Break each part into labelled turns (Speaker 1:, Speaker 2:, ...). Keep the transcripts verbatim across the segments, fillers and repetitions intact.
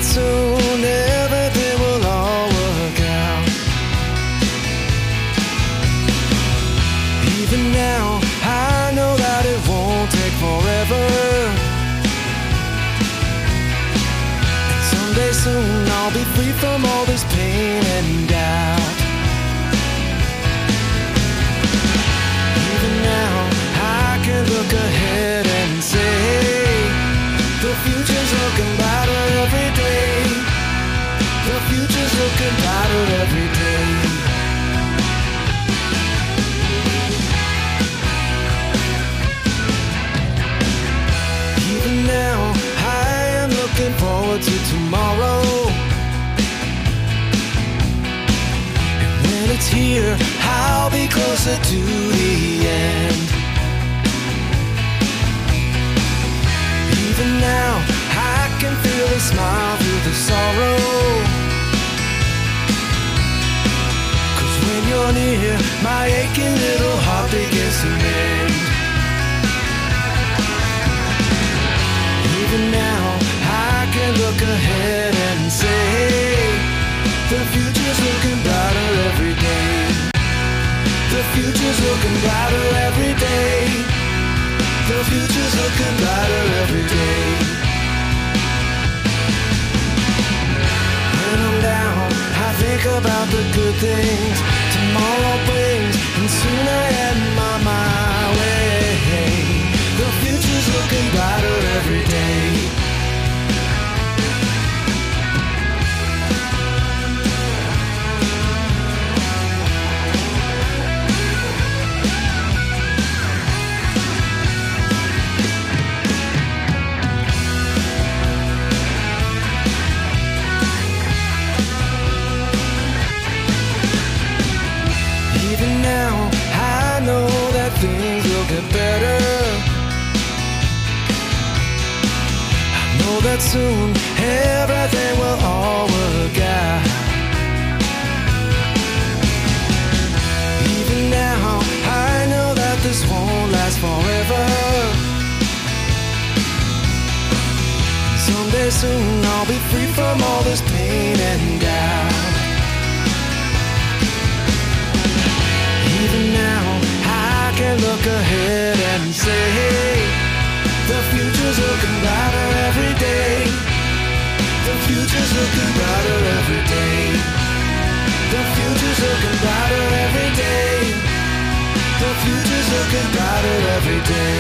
Speaker 1: soon everything will all work out. Even now, I know that it won't take forever. And someday soon I'll be free from all this pain and doubt. Even now, I can look ahead and say the future's looking brighter every day. The future's looking brighter every day. Even now, I am looking forward to tomorrow. And when it's here, I'll be closer to the end. Even now, I can feel a smile through the sorrow. 'Cause when you're near, my aching little heart begins to mend. Even now, I can look ahead and say the future's looking brighter every day. The future's looking brighter every day. The future's looking brighter every day. When I'm down, I think about the good things tomorrow brings, and soon I am on my way. The future's looking brighter every day. Things will get better. I know that soon everything will all work out. Even now, I know that this won't last forever. Someday soon I'll be free from all this pain and doubt. Even now, I can look ahead and say the future's looking brighter every day. The future's looking brighter every day. The future's looking brighter every day. The future's looking brighter every day.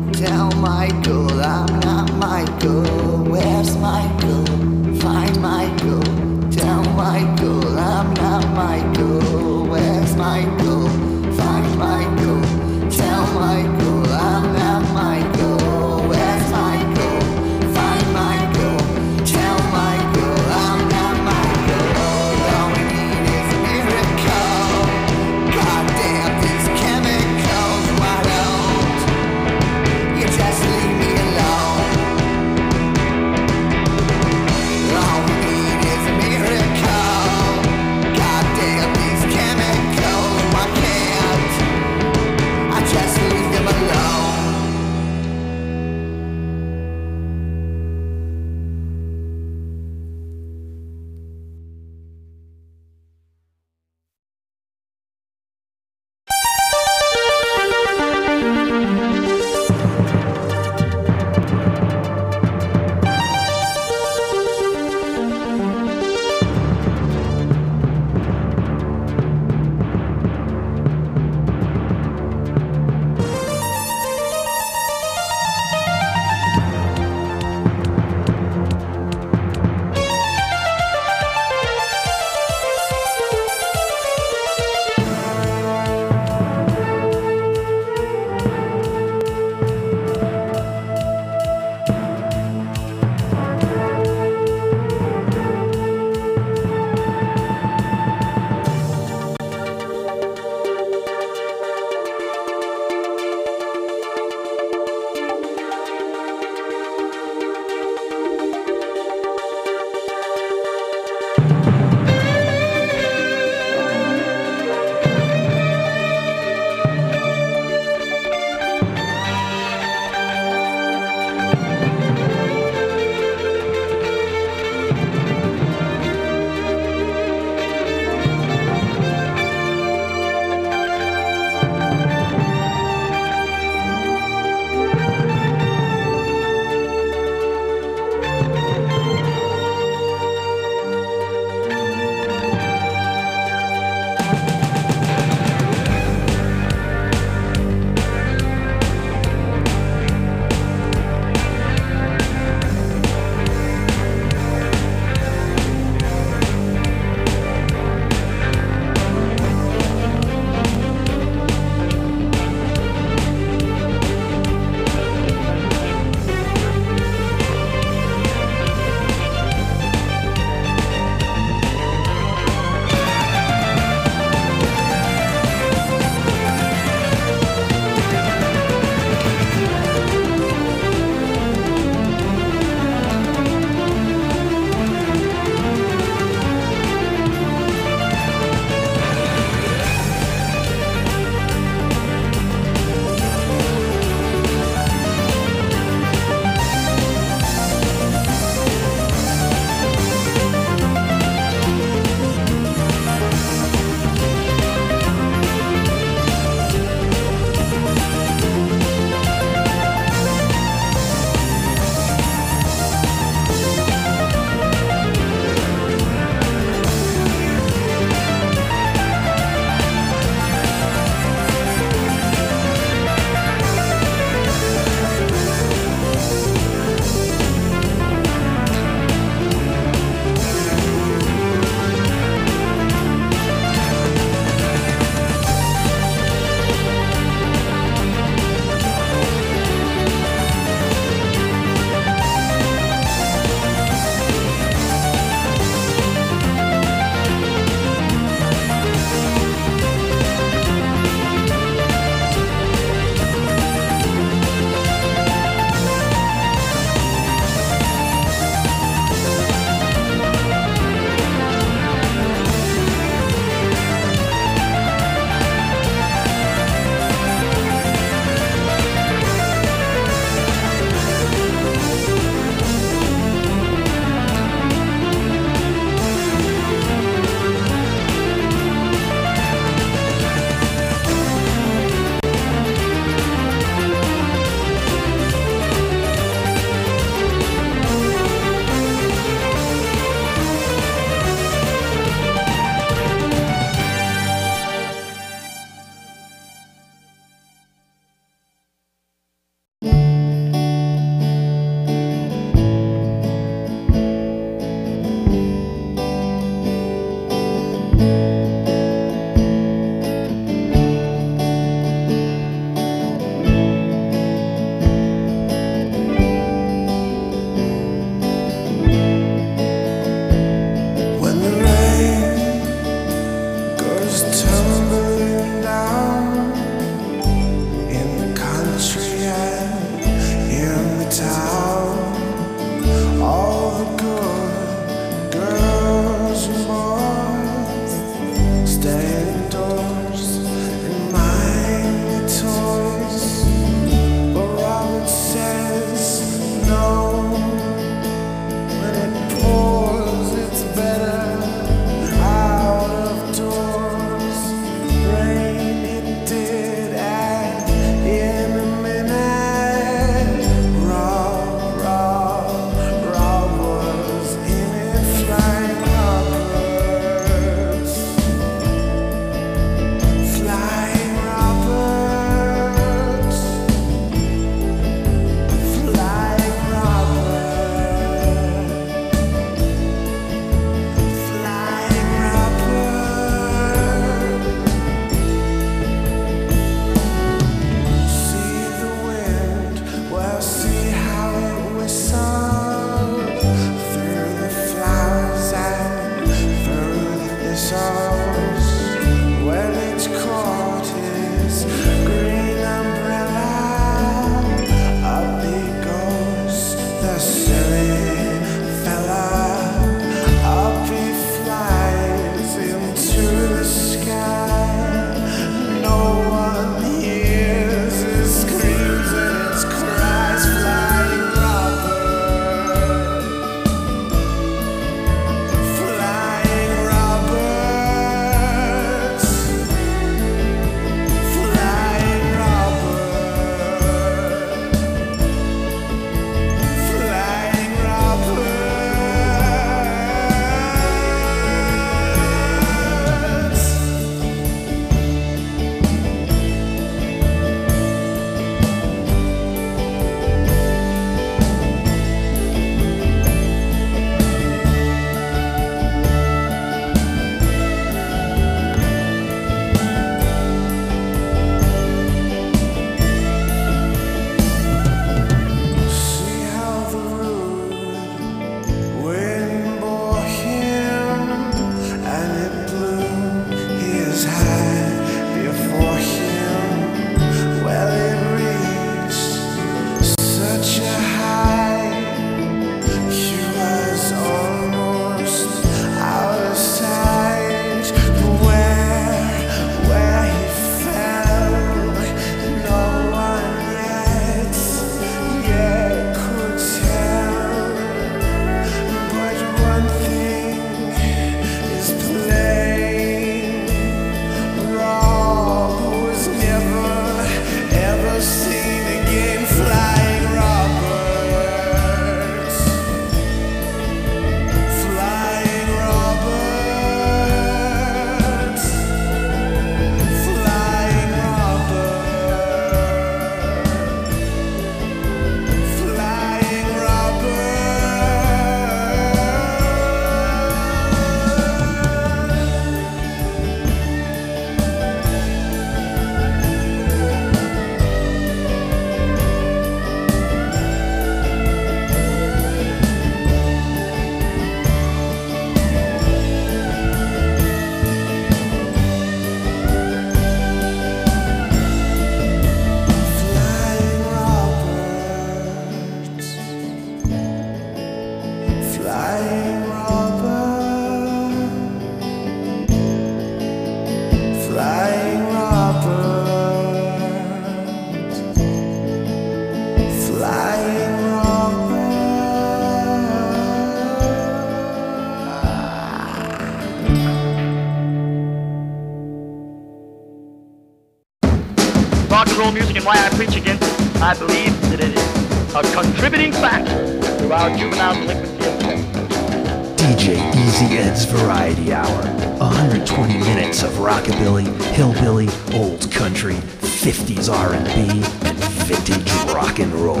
Speaker 2: roll music and why I preach against it, I believe that it is a contributing factor to our juvenile delinquency of crime.
Speaker 3: D J Easy Ed's Variety Hour. one hundred twenty minutes of rockabilly, hillbilly, old country, fifties R and B, and vintage rock and roll.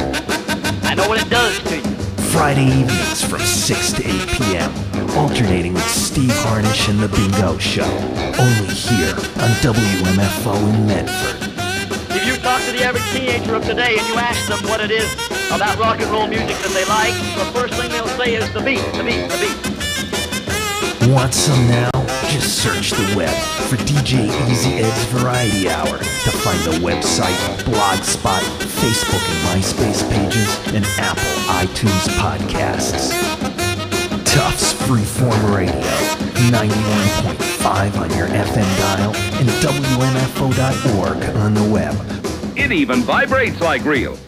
Speaker 2: I know what it does to you.
Speaker 3: Friday evenings from six to eight p.m. Alternating with Steve Harvey Garnish and the Bingo Show, only here on W M F O in Medford.
Speaker 2: If you talk to the average teenager of today and you ask them what it is about rock and roll music that they like, the first thing they'll say is the beat, the beat, the beat.
Speaker 3: Want some now? Just search the web for D J Easy Ed's Variety Hour to find the website, Blogspot, Facebook and MySpace pages, and Apple iTunes podcasts. Tufts Freeform Radio, ninety-one point five on your F M dial, and W M F O dot org on the web.
Speaker 4: It even vibrates like real.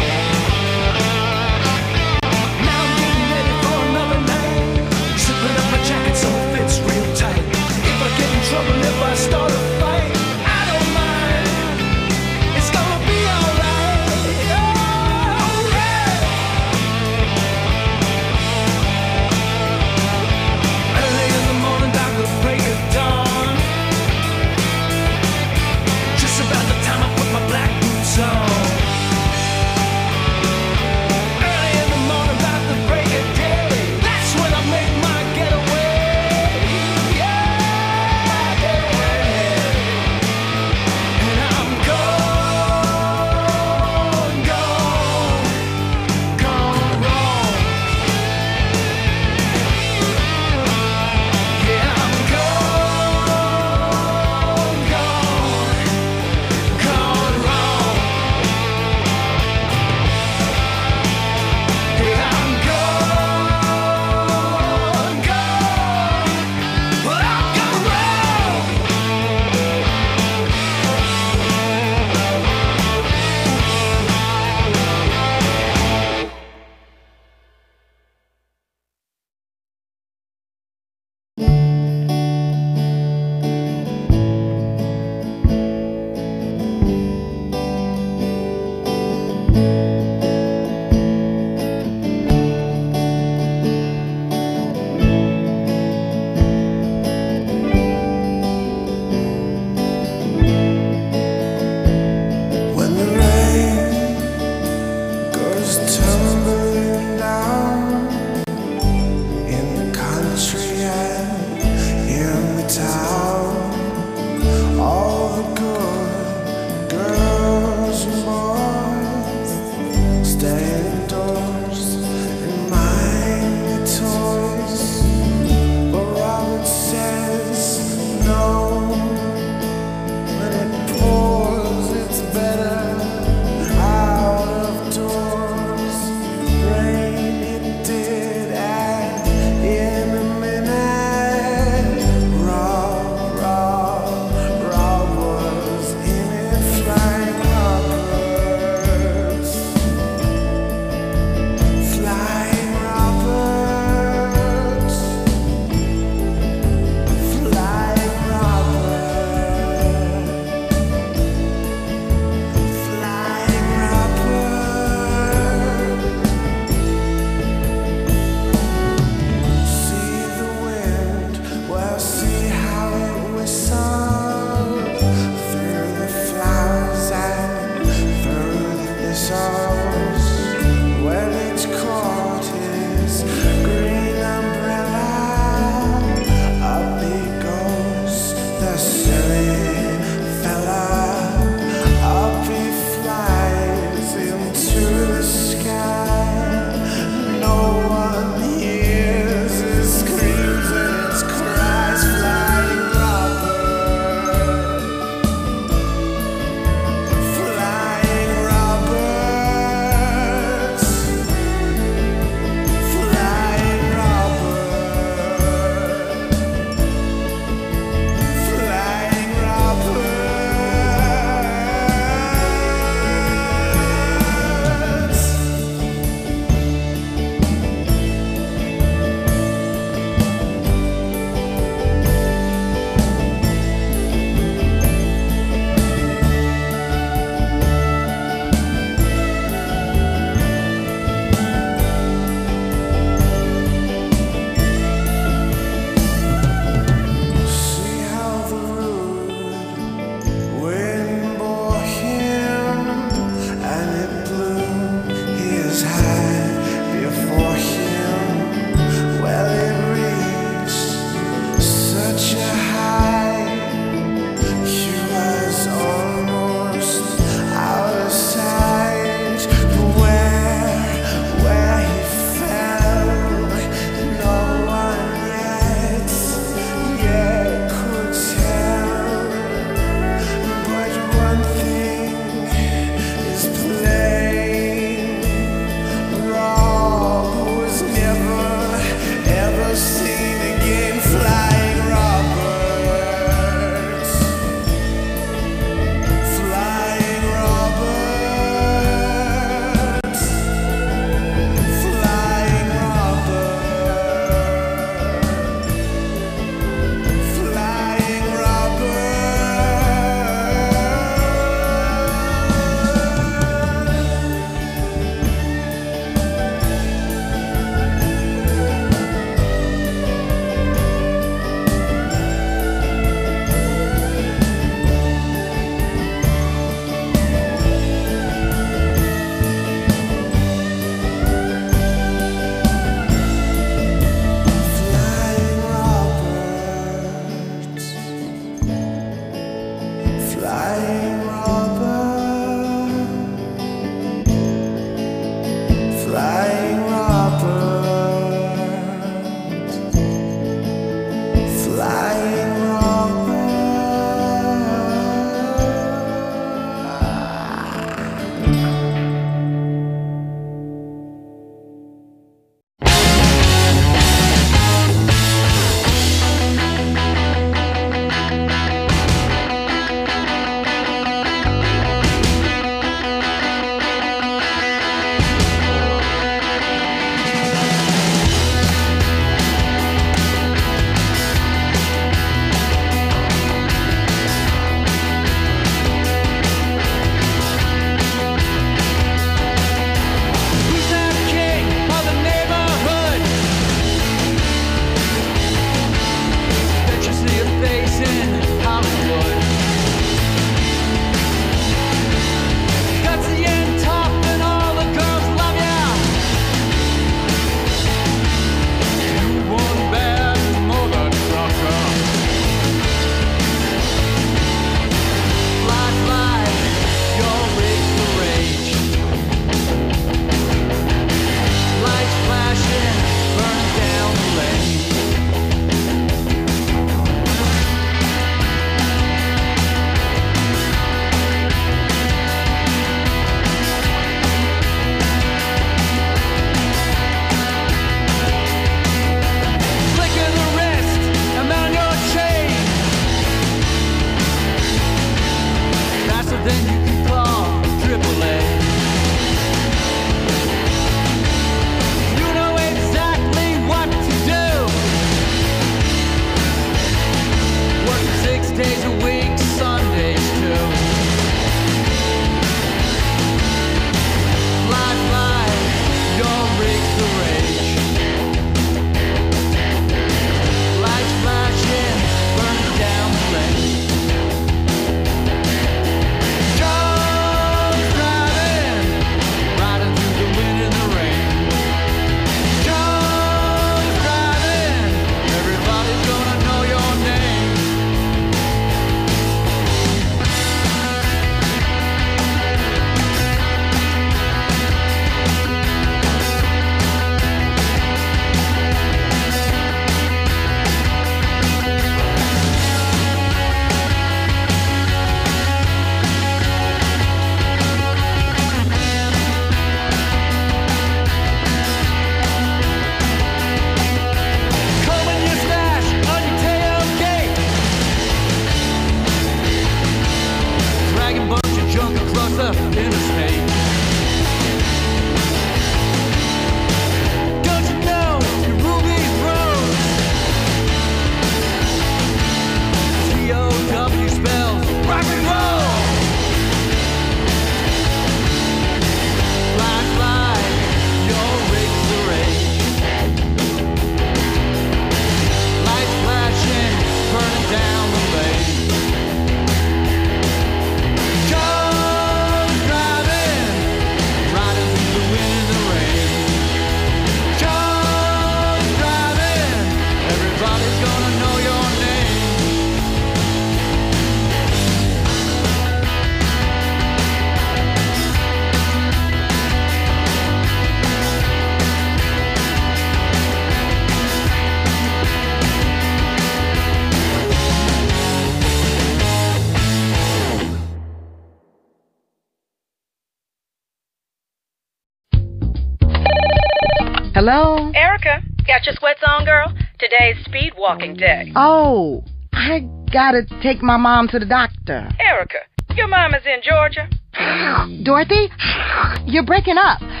Speaker 5: Hello?
Speaker 6: Erica, got your sweats on, girl? Today's speed walking day.
Speaker 5: Oh, I gotta take my mom to the doctor.
Speaker 6: Erica, your mom is in Georgia.
Speaker 5: Dorothy, you're breaking up.
Speaker 6: Did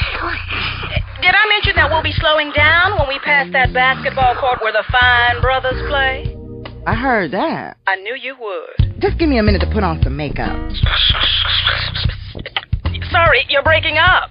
Speaker 6: I mention that we'll be slowing down when we pass that basketball court where the fine brothers play?
Speaker 5: I heard that.
Speaker 6: I knew you would.
Speaker 5: Just give me a minute to put on some makeup.
Speaker 6: Sorry, you're breaking up.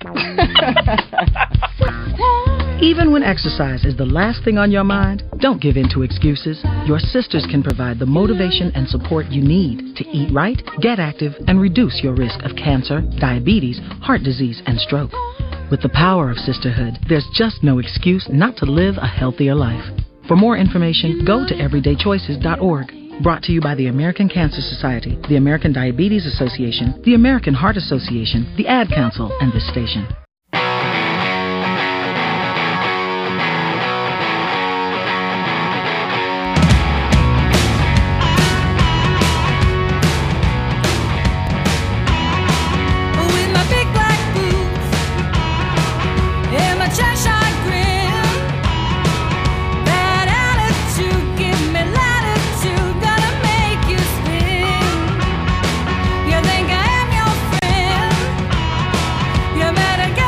Speaker 7: Even when exercise is the last thing on your mind, don't give in to excuses. Your sisters can provide the motivation and support you need to eat right, get active, and reduce your risk of cancer, diabetes, heart disease, and stroke. With the power of sisterhood, there's just no excuse not to live a healthier life. For more information, go to everyday choices dot org. Brought to you by the American Cancer Society, the American Diabetes Association, the American Heart Association, the Ad Council, and this station.
Speaker 8: You think I am your friend? You better get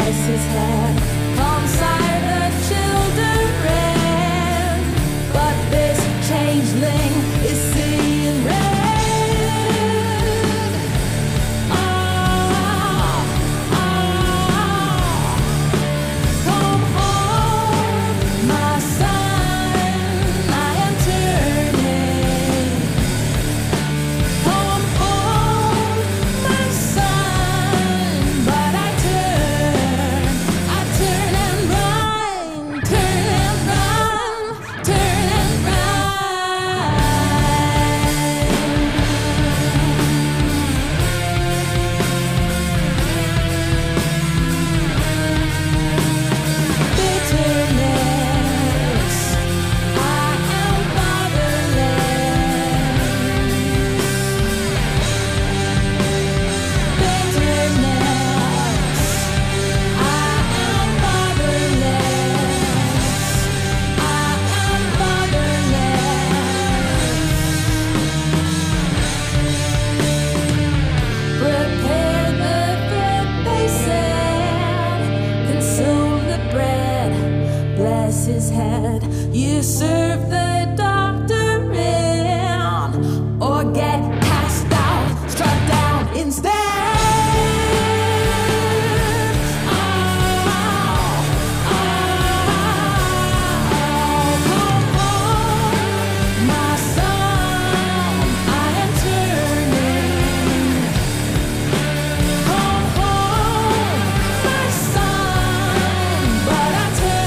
Speaker 8: bless his head, alongside the children. But this changeling is seeing red. His head, you serve the doctor in, or get cast out, struck down instead. Oh, oh, come home, my son, I am turning. Come home, my son, but I turn.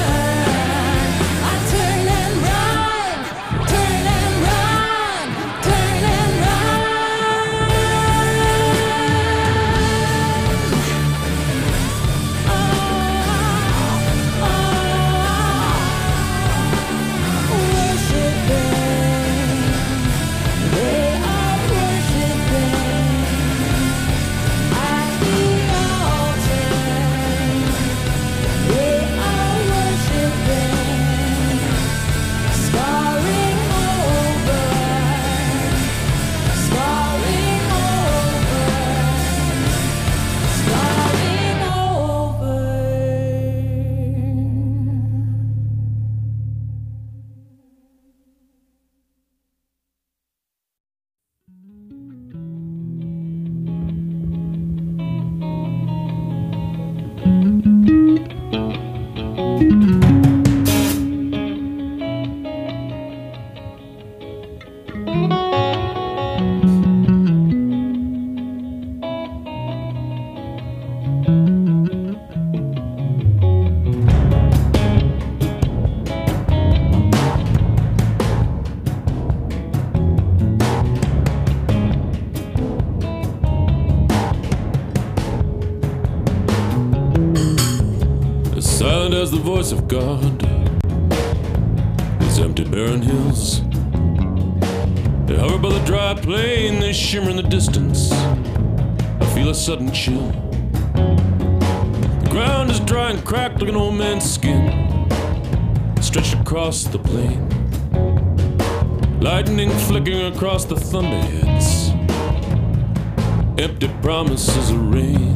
Speaker 9: Silent as the voice of God, these empty barren hills, they hover by the dry plain, they shimmer in the distance. I feel a sudden chill. The ground is dry and cracked like an old man's skin, stretched across the plain. Lightning flickering across the thunderheads, empty promises of rain.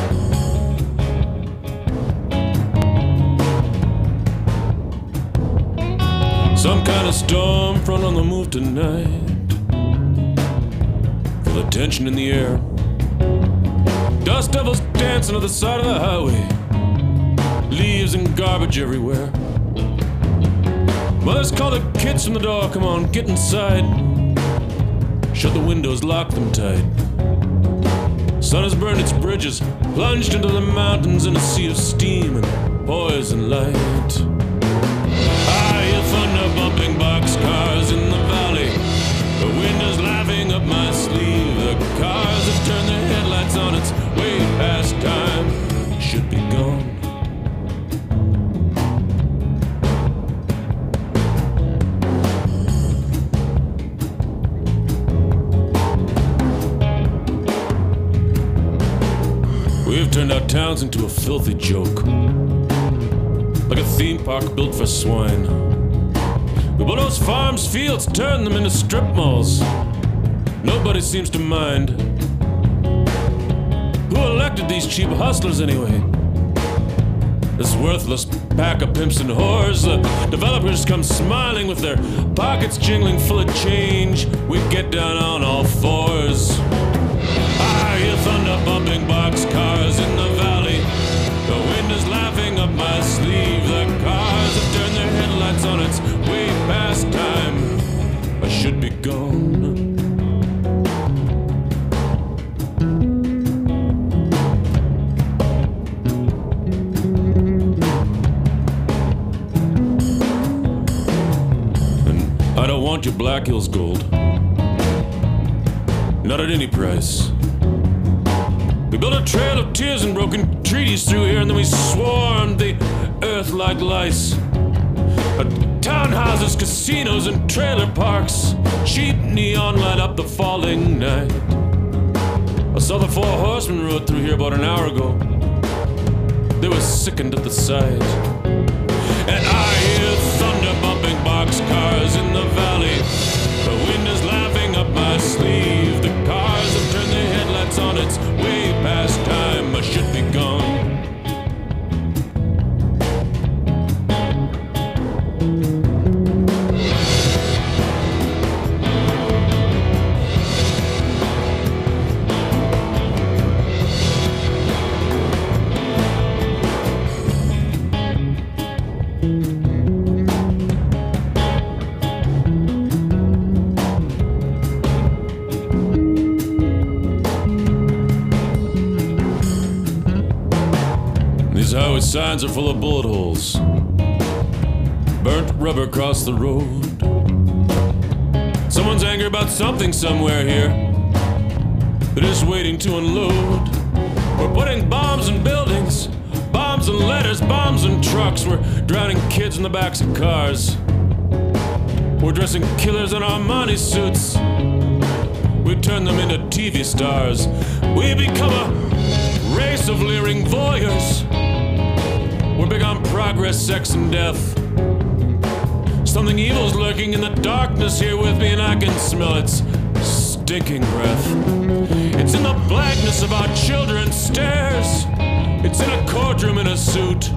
Speaker 9: Some kind of storm front on the move tonight. Feel the tension in the air. Dust devils dancing on the side of the highway. Leaves and garbage everywhere. Mothers call the kids from the door, come on, get inside. Shut the windows, lock them tight. Sun has burned its bridges, plunged into the mountains in a sea of steam and poison light. Thunder bumping boxcars in the valley. The wind is laughing up my sleeve. The cars have turned their headlights on. It's way past time. Should be gone. We've turned our towns into a filthy joke, like a theme park built for swine. We bulldoze farms, fields, turn them into strip malls. Nobody seems to mind. Who elected these cheap hustlers anyway? this worthless pack of pimps and whores. The developers come smiling with their pockets jingling full of change. We get down on all fours. I hear thunder bumping boxcars in the valley. The wind is laughing up my sleeve. The cars have turned their headlights on. It's way past time. I should be gone. I don't want your Black Hills gold. Not at any price. We built a trail of tears and broken treaties through here, and then we swarmed the earth like lice. Uh, townhouses, casinos, and trailer parks. Cheap neon light up the falling night. I saw the four horsemen rode through here about an hour ago. They were sickened at the sight. And I hear thunder bumping boxcars in the valley. The wind is laughing up my sleeve. The cars have turned their headlights on. It's way past time. I should be gone. Highway signs are full of bullet holes. Burnt rubber across the road. Someone's angry about something somewhere here. They're just waiting to unload. We're putting bombs in buildings, bombs in letters, bombs in trucks. We're drowning kids in the backs of cars. We're dressing killers in Armani suits. We turn them into T V stars. We become a race of leering voyeurs. We're big on progress, sex, and death. Something evil's lurking in the darkness here with me, and I can smell its stinking breath. It's in the blackness of our children's stares. It's in a courtroom in a suit.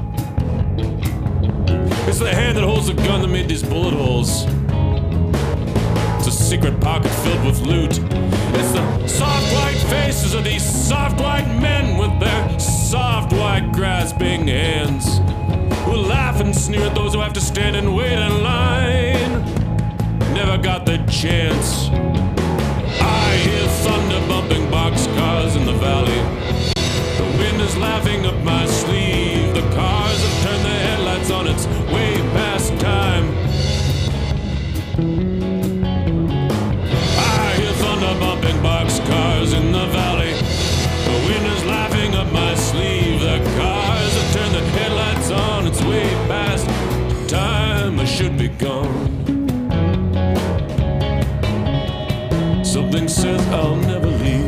Speaker 9: It's the hand that holds the gun that made these bullet holes. It's a secret pocket filled with loot. It's the soft white faces of these soft white men with their soft white grasping hands, who laugh and sneer at those who have to stand and wait in line. Never got the chance. I hear thunder bumping boxcars in the valley. The wind is laughing up my sleeve. The cars have turned their headlights on. It's way past time. Bumping boxcars in the valley. The wind is laughing up my sleeve. The cars have turned the headlights on. It's way past time. I should be gone. Something says I'll never leave.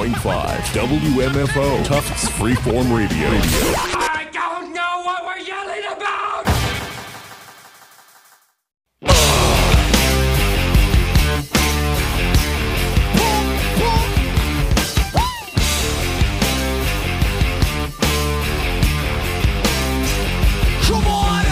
Speaker 10: point five W M F O, Tufts Freeform Radio.
Speaker 1: I don't know what we're yelling about!
Speaker 11: Come on!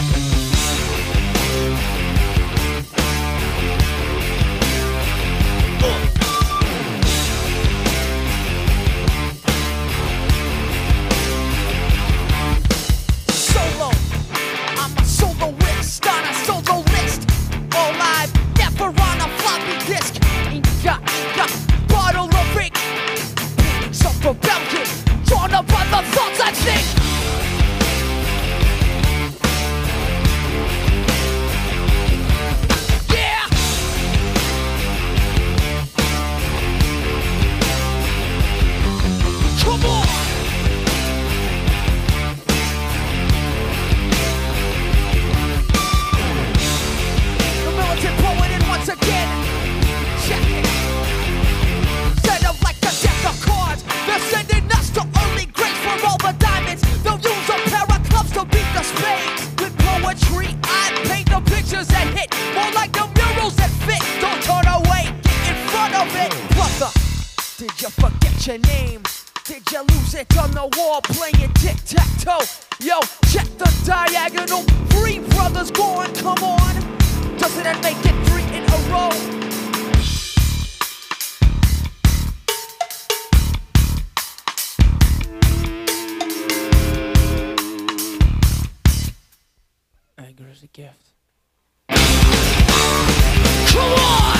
Speaker 11: Solo, I'm a soloist on a solo list. All live, never on a floppy disk. Inga, inga, bottle of ink. Paintings of rebellion, drawn up on the thoughts I think. Yeah! Come on! The militant poet in once again. Check it. Set up like a deck of cards. They're sending us to early grades for all the diamonds. They'll use a pair of clubs to beat the spades. With poetry, I paint the pictures that hit. More like the murals that fit. Don't turn away, get in front of it. Brother, did you forget your name? Did you lose it on the wall playing tic-tac-toe? Yo, check the diagonal. Three brothers going, come on. Doesn't that make it three in a row? Anger is a gift. Come on!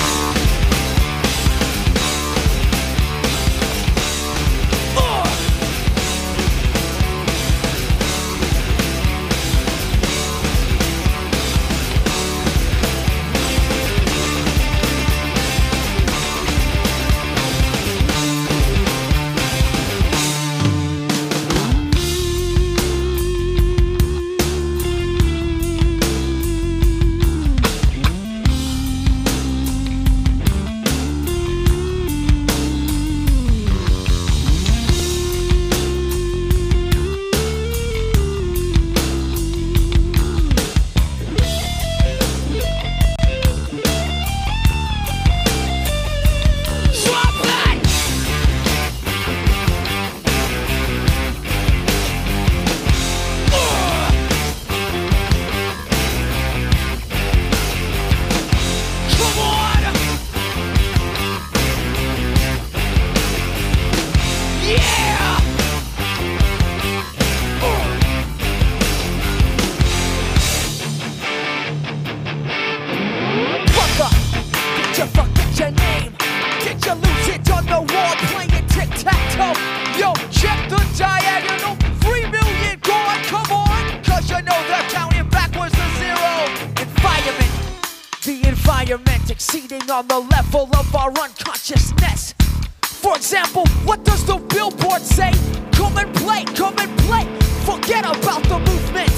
Speaker 11: Exceeding on the level of our unconsciousness. For example, what does the billboard say? Come and play, come and play. Forget about the movement.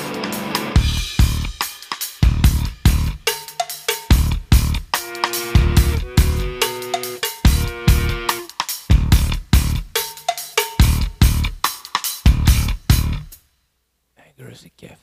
Speaker 11: Anger is a gift.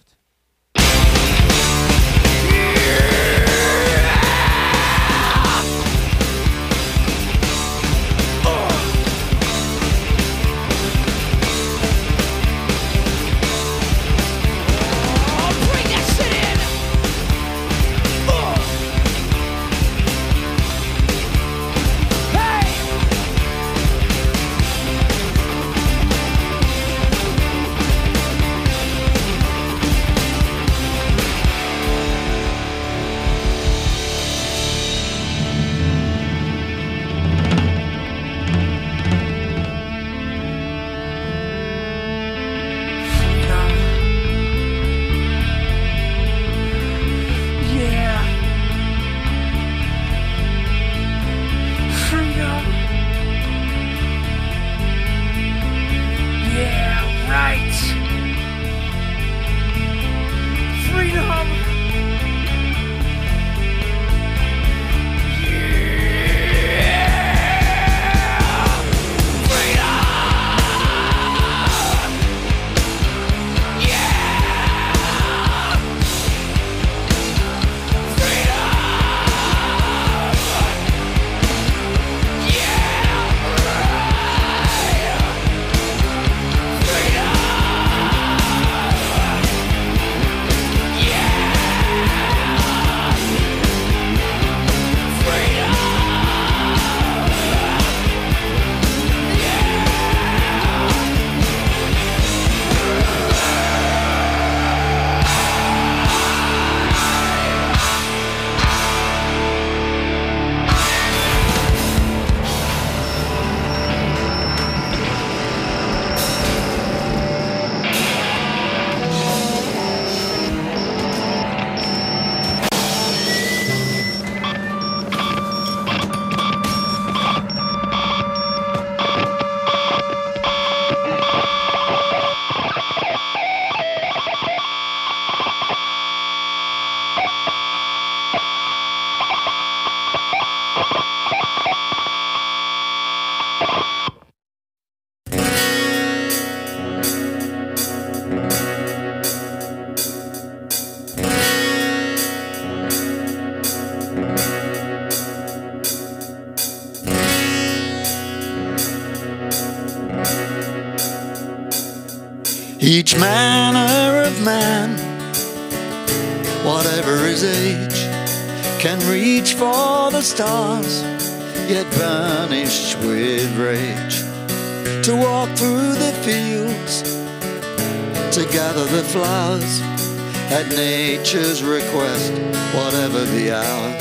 Speaker 12: Each manner of man, whatever his age, can reach for the stars, yet burnish with rage. To walk through the fields, to gather the flowers, at nature's request, whatever the hours.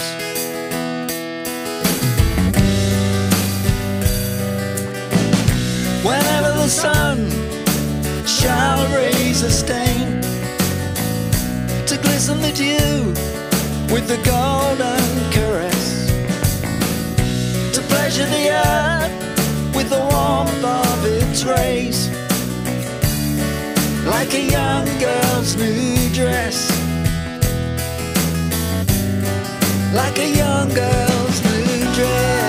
Speaker 12: Whenever the sun shall raise a stain, to glisten the dew with the golden caress, to pleasure the earth with the warmth of its rays, like a young girl's new dress, like a young girl's new dress.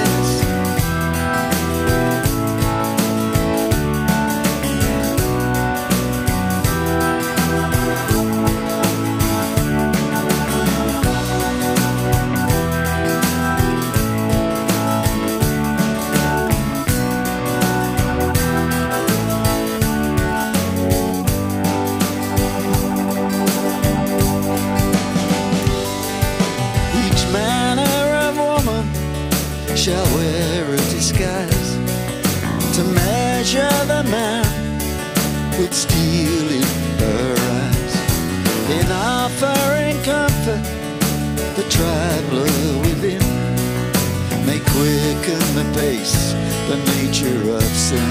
Speaker 12: Shall wear a disguise to measure the man with steel in her eyes. In offering comfort, the traveler within may quicken the pace, the nature of sin.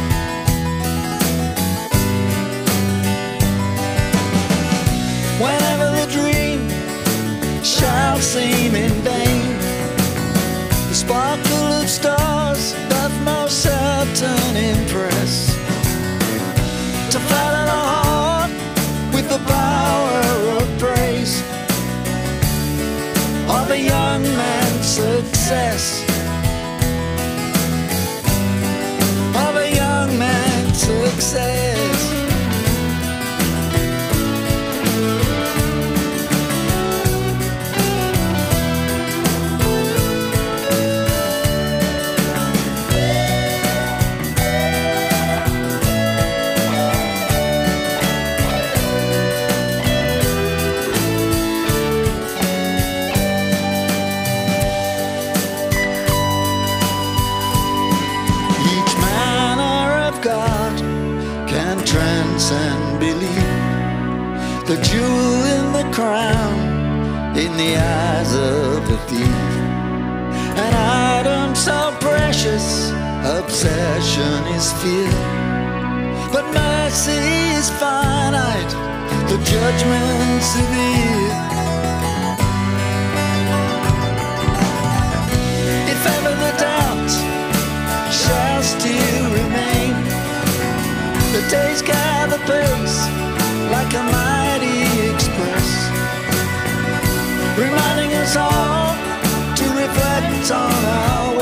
Speaker 12: Whenever the dream shall seem in vain, the sparkle of stars doth most certain impress, to flatter the heart with the power of praise of a young man's success, of a young man's success. Transcend belief, the jewel in the crown, in the eyes of the thief. An item so precious, obsession is fear, but mercy is finite, the judgment severe. If ever the doubt shall still remain, the days gather pace like a mighty express, reminding us all to reflect on our